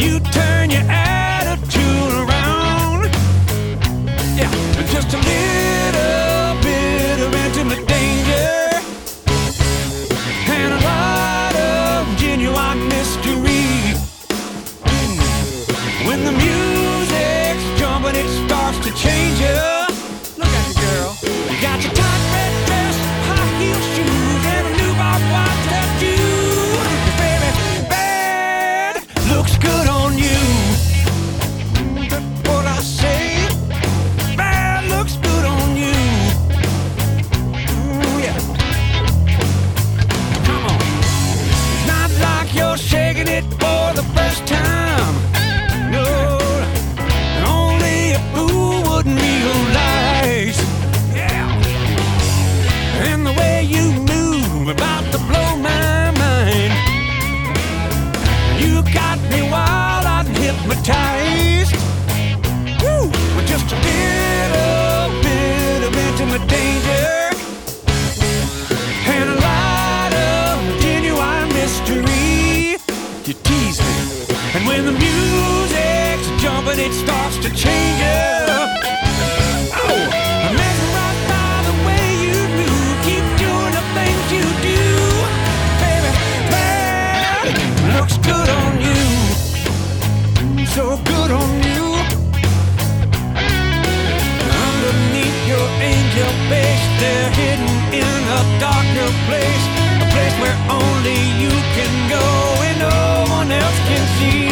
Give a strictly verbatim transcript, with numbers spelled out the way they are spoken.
You turn your attitude around. Yeah, just a little bit of intimate danger and a lot of genuine mystery. When the music's jumping, it starts to change you. Look at you, girl. You got your tight red dress, high heel shoes, and a new barbed wire tattoo. Baby, bad looks good on you. That's what I say. Bad looks good on you. Ooh, yeah. Come on. It's not like you're shaking it for the first time. No, and only a fool would realize. Yeah. And the way you move about to blow my mind. You got me wild, I'm hypnotized. Woo! With just a little bit of intimate danger and a lot of genuine mystery. You tease me, and when the music's jumping, it starts to change you. Oh, I'm mesmerized by the way you move. Keep doing the things you do, baby. Bad looks good on you, so good on you. Underneath your angel face, they're hidden in a darker place, a place where only you can go and no one else can see.